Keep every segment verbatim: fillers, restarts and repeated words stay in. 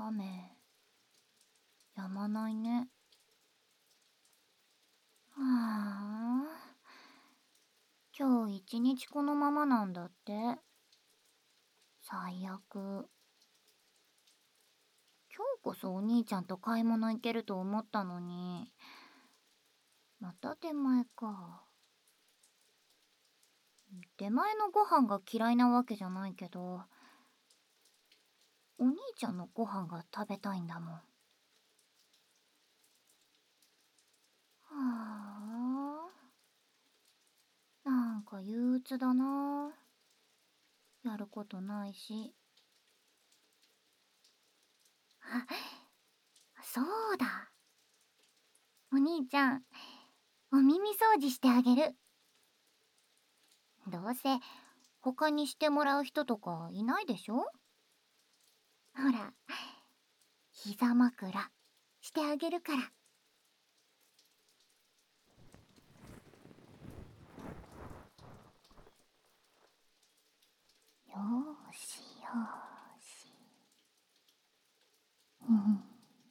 雨止まないね。はあ、今日一日このままなんだって。最悪。今日こそお兄ちゃんと買い物行けると思ったのに、また出前か。出前のご飯が嫌いなわけじゃないけど、お兄ちゃんのご飯が食べたいんだもん。はあ、なんか憂鬱だな。やることないし。あ、そうだ。お兄ちゃん、お耳掃除してあげる。どうせ他にしてもらう人とかいないでしょ。ほら、膝枕してあげるから。よーしよーし。うん。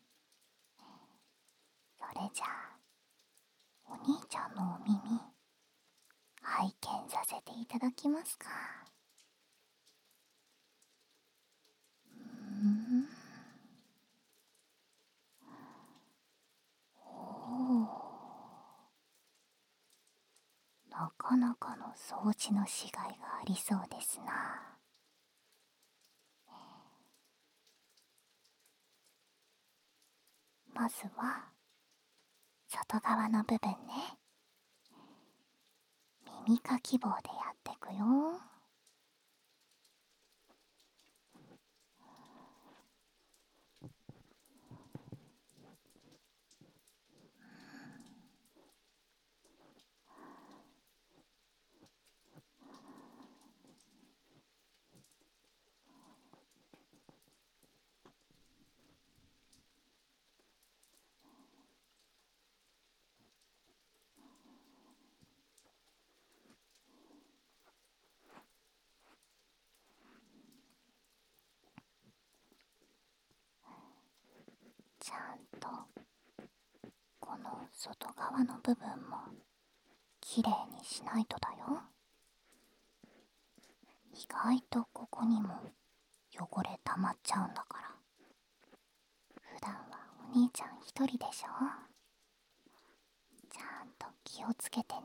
それじゃあ、お兄ちゃんのお耳、拝見させていただきますか。うーん。おー。なかなかの掃除のしがいがありそうですな。まずは、外側の部分ね。耳かき棒でやってくよ。ちゃんとこの外側の部分もきれいにしないとだよ。意外とここにも汚れ溜まっちゃうんだから。普段はお兄ちゃん一人でしょ。ちゃんと気をつけてね。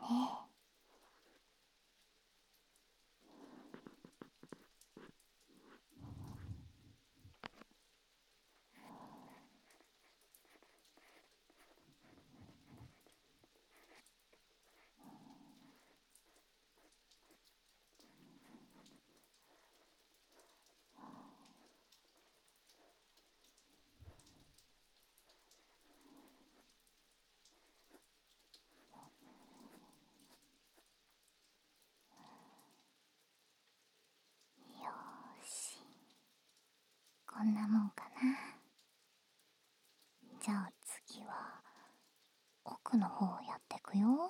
よーし、こんなもんかな。じゃあ次は奥の方をやってくよ。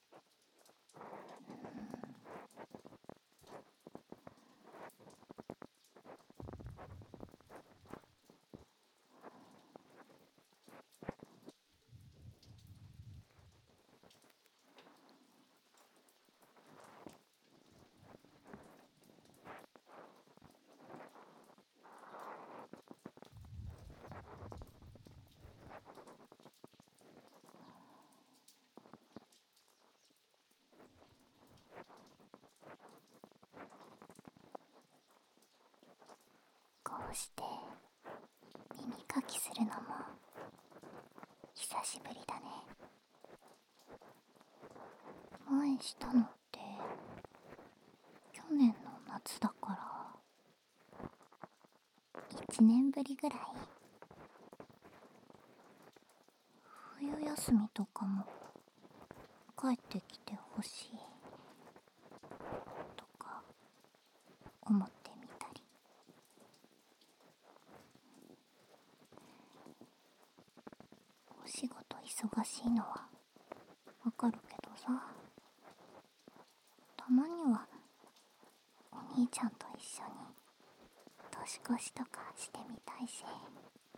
こうして耳かきするのも久しぶりだね。前したのって去年の夏だからいちねんぶりぐらい。冬休みとかも帰ってきてほしいとか思ってみたり。お仕事忙しいのはわかるけどさ、たまにはお兄ちゃんと一緒に年越しとかしてみたいし。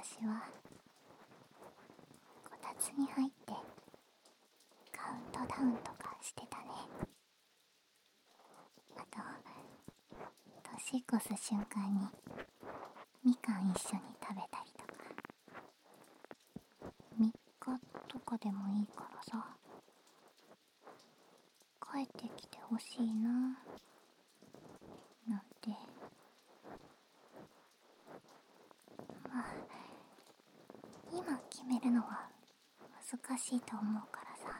昔はこたつに入ってカウントダウンとかしてたね。あと年越す瞬間にみかん一緒に食べたりとか。みっかとかでもいいからさ、帰ってきてほしいななんて。まあ今決めるのは難しいと思うからさ、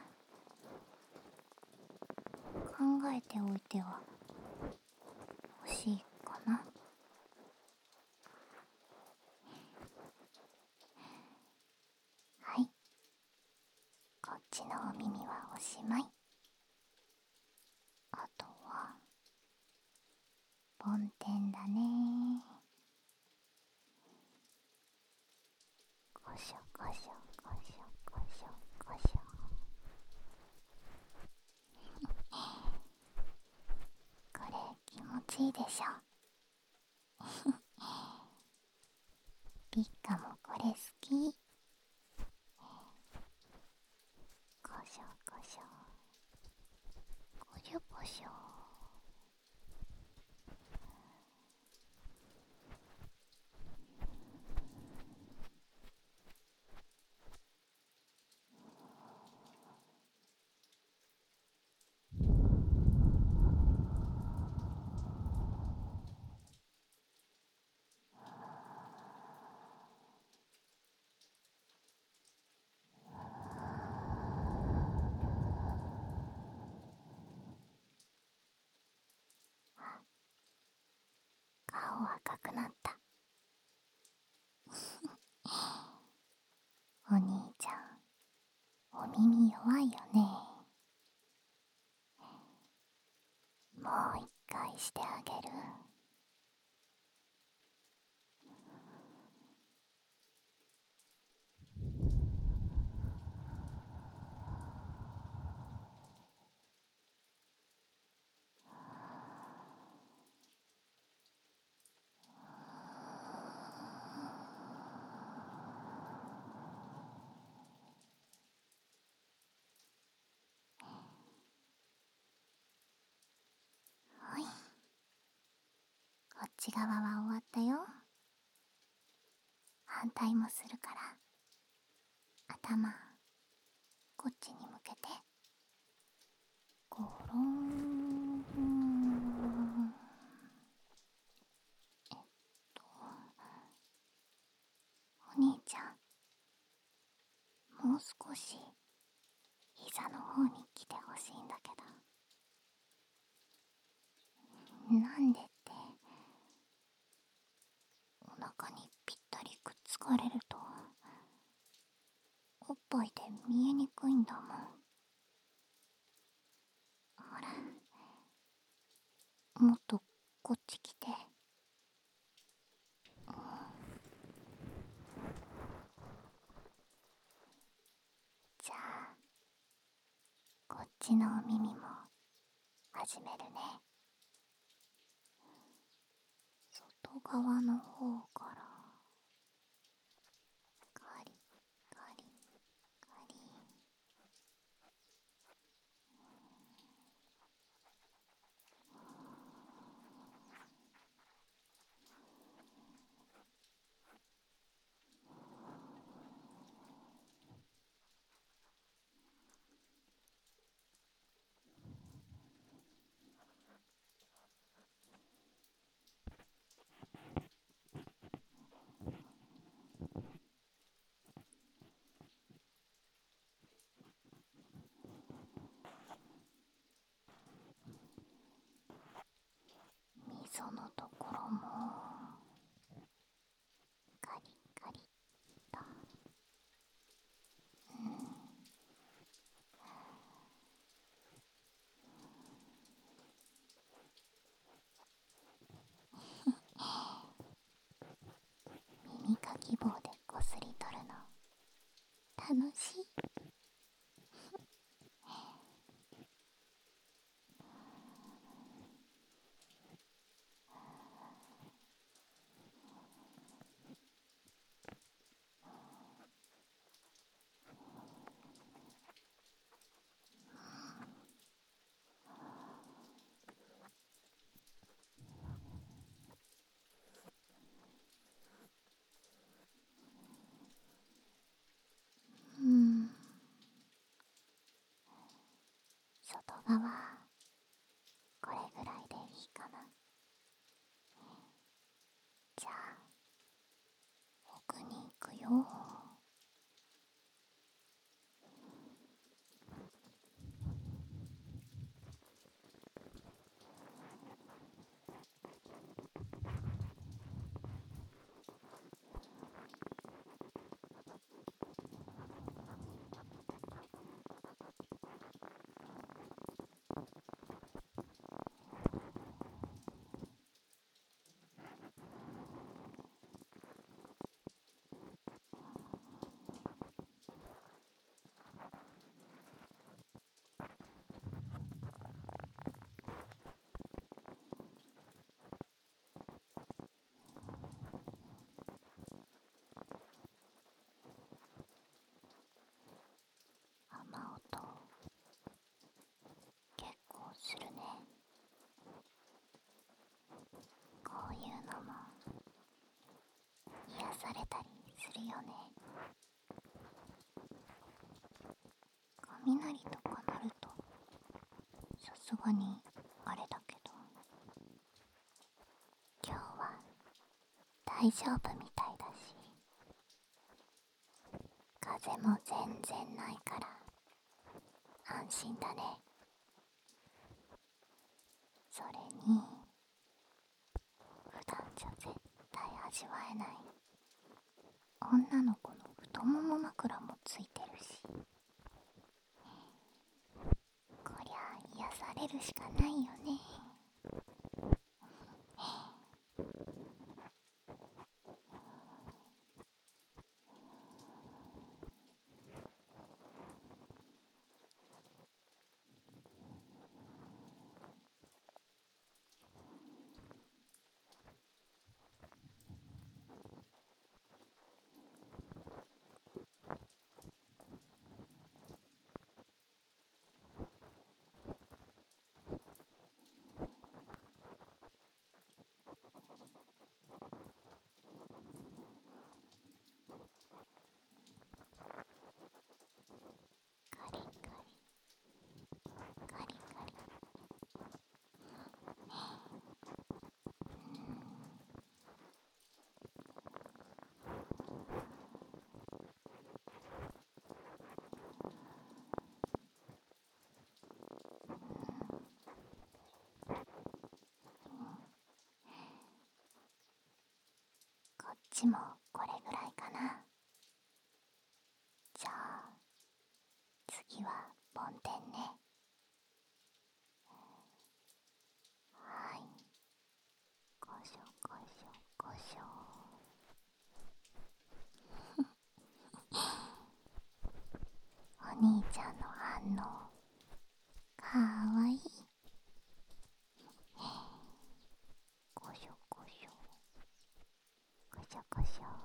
考えておいては欲しいかな。はい、こっちのお耳はおしまい。あとは梵天だね。こしょこしょこしょこしょこしょ。これ気持ちいいでしょ。ピッカもこれ好き。こしょこしょこしょこしょ。顔赤くなった。お兄ちゃん、お耳弱いよね。もう一回してあげる。はい、こっち側は終わったよ。反対もするから、頭こっちに向けて。ゴロン。えっとお兄ちゃん、もう少し膝の方に来てほしいんだけど。なんでって、お腹にぴったりくっつかれるとおっぱいで見えにくいんだもん。ほら、もっとこっち来て。じゃあこっちのお耳も始めるね。外側の方からカリカリカリ。 場はこれぐらいでいいかな。じゃあ奥に行くよ。雨音結構するね。こういうのも癒されたりするよね。雷とか鳴るとさすがにあれだけど、今日は大丈夫みたいだし、風も全然ないから安心だね。それに普段じゃ絶対味わえない女の子の太もも枕もついてるし、こりゃ癒されるしかないよね。カリカリカリカリ。こっちもこれぐらいかな。じゃあ次は梵天ね。はい、こしょこしょこしょ。お兄ちゃんの反応かわいい。こしょこしょこしょこしょ。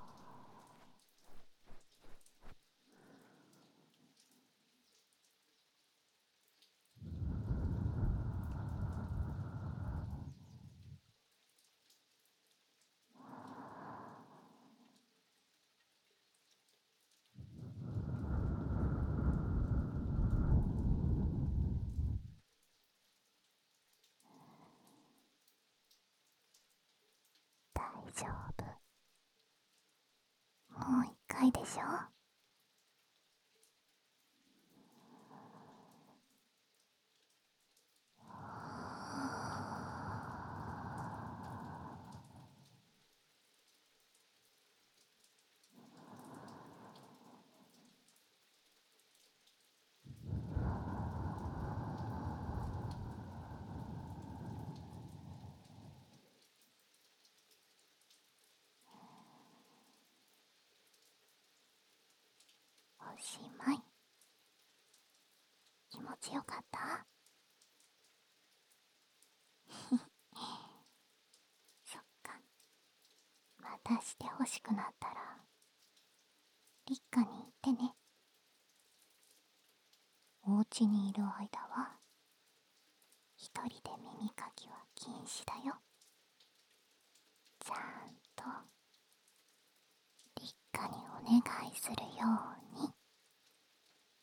大丈夫、もう一回でしょ。おしまい。気持ちよかった？そっか。またしてほしくなったら立夏に行ってね。お家にいる間は一人で耳かきは禁止だよ。ちゃんと立夏にお願いするよう